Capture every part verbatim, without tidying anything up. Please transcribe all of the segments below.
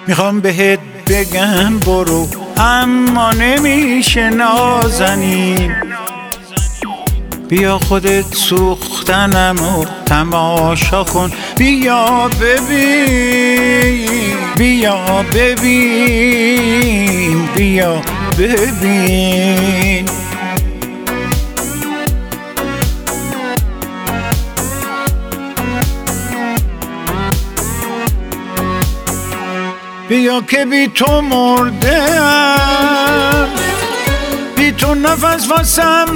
میخوام بهت بگم برو اما نمیشه نازنین. بیا خودت سوختنم و تماشا کن، بیا ببین بیا ببین بیا ببین. بیا که بی تو مردم، بی تو نفس واسم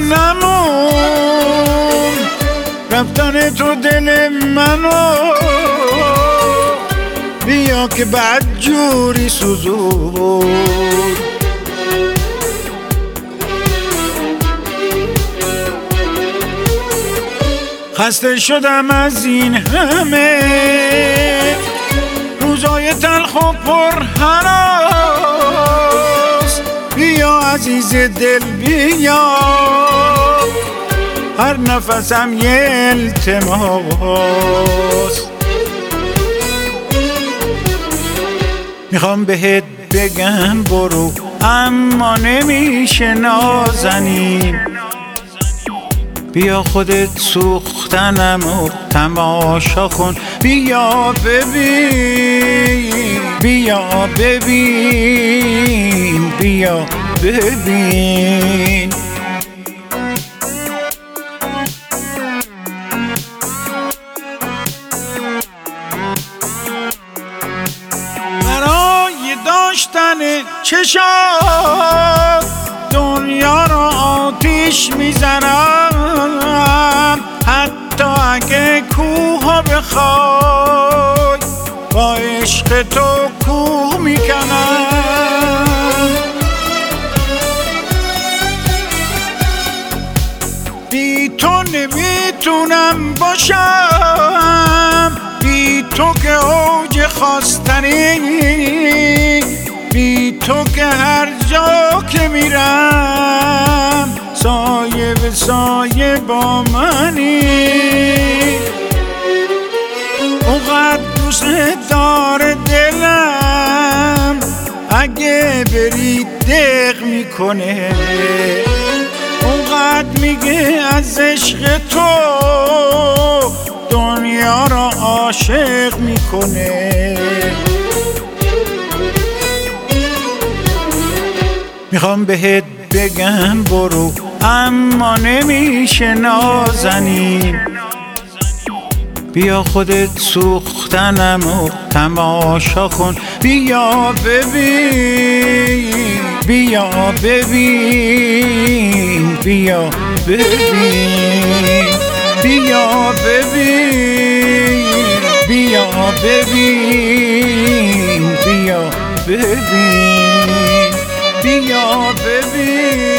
نمون، رفتن تو دل منو بیا که بدجوری سوزون. خسته شدم از این همه روزای تلخ و پر هراس، بیا عزیز دل بیا، هر نفسم یه التماس. میخوام بهت بگم برو اما نمیشه نازنین. بیا خودت سوختنم و تماشا کن، بیا ببین بیا ببین بیا ببین. برای داشتن چشات دنیا را آتیش میزنم، حتی اگه کوه بخوای با عشق تو کوه میکنم. بی تو نمیتونم باشم، بی تو که اوج خواستنی، بی تو که هر جا که میرم سایه به سایه با منی. اونقدر دوست داره دلم اگه بری دق میکنه، اونقدر میگه از عشق تو دنیا را عاشق میکنه. میخوام بهت بگم برو اما نمیشه نازنین. بیا خودت سوختنم و تماشا کن، بیا ببین بیا ببین بیا ببین بیا ببین بیا ببین بیا ببین بیا ببین